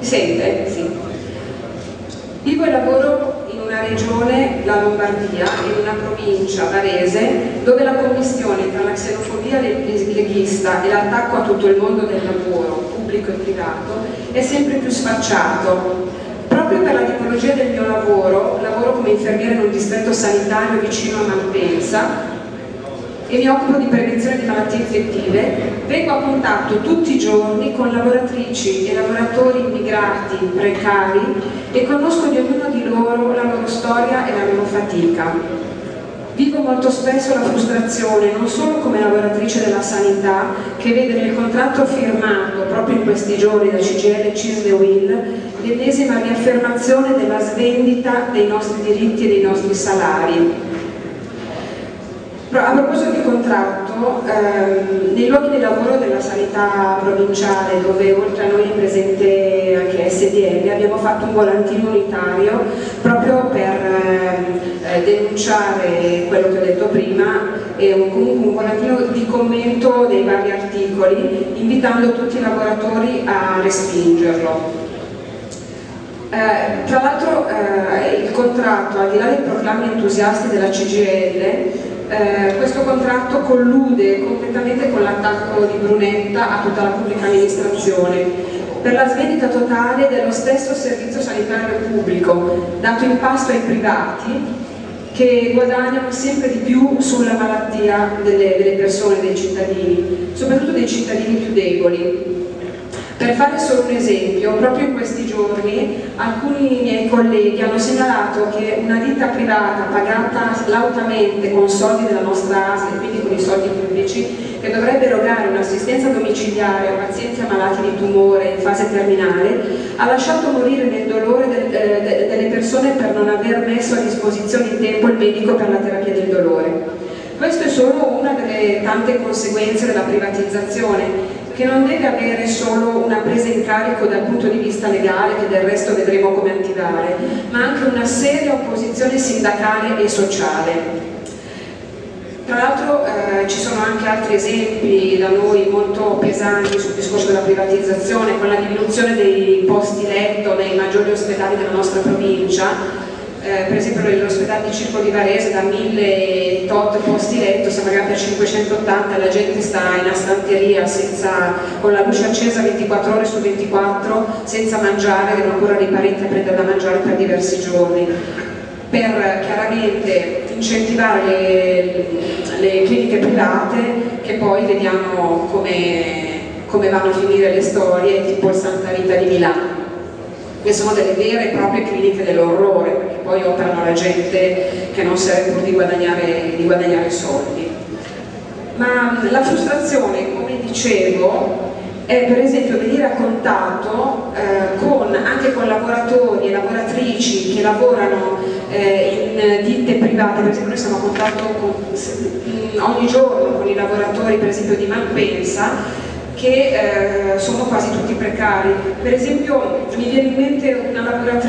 sente? Sì. Vivo e lavoro in una regione, la Lombardia, in una provincia, Varese, dove la commistione tra la xenofobia leghista e l'attacco a tutto il mondo del lavoro, pubblico e privato, è sempre più sfacciato. Proprio per la tipologia del mio lavoro come infermiere in un distretto sanitario vicino a Malpensa e mi occupo di prevenzione di malattie infettive, vengo a contatto tutti i giorni con lavoratrici e lavoratori immigrati precari e conosco di ognuno di loro la loro storia e la loro fatica. Vivo molto spesso la frustrazione, non solo come lavoratrice della sanità, che vede nel contratto firmato proprio in questi giorni da CGIL, CISL e UIL l'ennesima riaffermazione della svendita dei nostri diritti e dei nostri salari. A proposito di contratto, nei luoghi di lavoro della sanità provinciale, dove oltre a noi è presente anche SDL, abbiamo fatto un volantino unitario proprio per denunciare quello che ho detto prima e comunque un volantino di commento dei vari articoli, invitando tutti i lavoratori a respingerlo. Tra l'altro il contratto, al di là dei proclami entusiasti della CGIL, questo contratto collude completamente con l'attacco di Brunetta a tutta la pubblica amministrazione per la svendita totale dello stesso servizio sanitario pubblico, dato in pasto ai privati che guadagnano sempre di più sulla malattia delle persone, dei cittadini, soprattutto dei cittadini più deboli. Per fare solo un esempio, proprio in questi giorni alcuni miei colleghi hanno segnalato che una ditta privata pagata lautamente con soldi della nostra ASL, quindi con i soldi pubblici, che dovrebbe erogare un'assistenza domiciliare a pazienti ammalati di tumore in fase terminale, ha lasciato morire nel dolore delle persone per non aver messo a disposizione in tempo il medico per la terapia del dolore. Questo è solo una delle tante conseguenze della privatizzazione, che non deve avere solo una presa in carico dal punto di vista legale, che del resto vedremo come attivare, ma anche una seria opposizione sindacale e sociale. Tra l'altro ci sono anche altri esempi da noi molto pesanti sul discorso della privatizzazione, con la diminuzione dei posti letto nei maggiori ospedali della nostra provincia. Per esempio nell'ospedale di Circo di Varese da 1000 tot posti letto siamo arrivati a 580 e la gente sta in astanteria con la luce accesa 24 ore su 24 senza mangiare, devono ancora dei parenti a prendere da mangiare per diversi giorni, per chiaramente incentivare le cliniche private, che poi vediamo come vanno a finire le storie, tipo il Santa Rita di Milano, che sono delle vere e proprie cliniche dell'orrore, perché poi operano la gente che non serve pur di guadagnare soldi. Ma la frustrazione, come dicevo, è per esempio venire a contatto anche con lavoratori e lavoratrici che lavorano in ditte private. Per esempio noi siamo a contatto ogni giorno con i lavoratori per esempio di Malpensa, che sono quasi tutti precari. Per esempio mi viene in mente una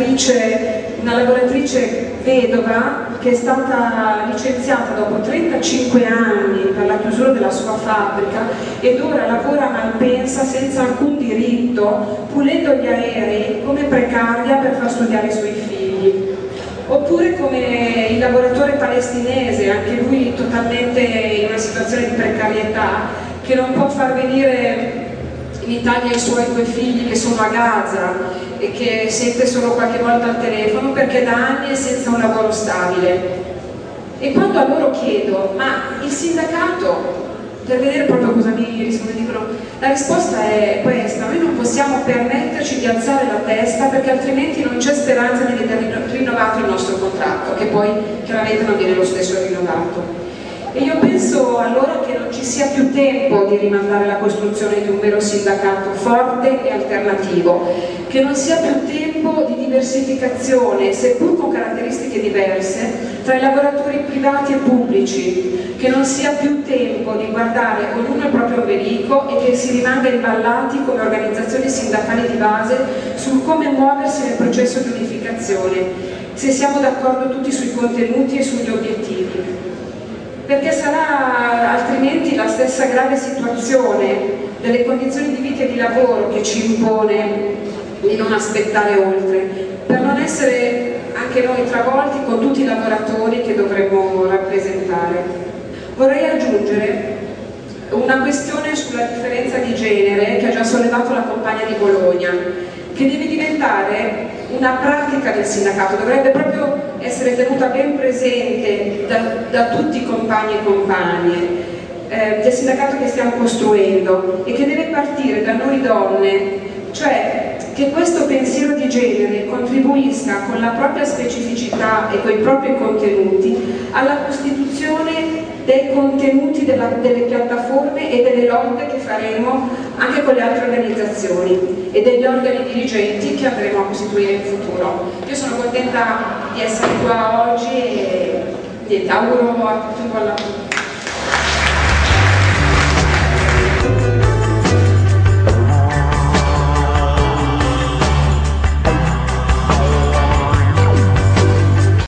lavoratrice vedova che è stata licenziata dopo 35 anni per la chiusura della sua fabbrica ed ora lavora a Malpensa senza alcun diritto, pulendo gli aerei come precaria per far studiare i suoi figli. Oppure come il lavoratore palestinese, anche lui totalmente in una situazione di precarietà, che non può far venire in Italia i suoi 2 figli che sono a Gaza e che sente solo qualche volta al telefono perché da anni è senza un lavoro stabile. E quando a loro chiedo, ma il sindacato, per vedere proprio cosa mi risponde, dicono, la risposta è questa: noi non possiamo permetterci di alzare la testa perché altrimenti non c'è speranza di vedere rinnovato il nostro contratto, che poi chiaramente non viene lo stesso rinnovato. E io penso allora che non ci sia più tempo di rimandare la costruzione di un vero sindacato forte e alternativo, che non sia più tempo di diversificazione, seppur con caratteristiche diverse, tra i lavoratori privati e pubblici, che non sia più tempo di guardare ognuno il proprio ombelico e che si rimanga imballati come organizzazioni sindacali di base sul come muoversi nel processo di unificazione, se siamo d'accordo tutti sui contenuti e sugli obiettivi. Perché sarà altrimenti la stessa grave situazione delle condizioni di vita e di lavoro che ci impone di non aspettare oltre, per non essere anche noi travolti con tutti i lavoratori che dovremmo rappresentare. Vorrei aggiungere una questione sulla differenza di genere che ha già sollevato la compagna di Bologna, che deve diventare una pratica del sindacato, dovrebbe proprio essere tenuta ben presente da tutti i compagni e compagne del sindacato che stiamo costruendo, e che deve partire da noi donne, cioè che questo pensiero di genere contribuisca con la propria specificità e con i propri contenuti alla costituzione dei contenuti delle piattaforme e delle lotte che faremo anche con le altre organizzazioni e degli organi dirigenti che andremo a costituire in futuro. Io sono contenta di essere qua oggi e auguro a tutti un buon lavoro.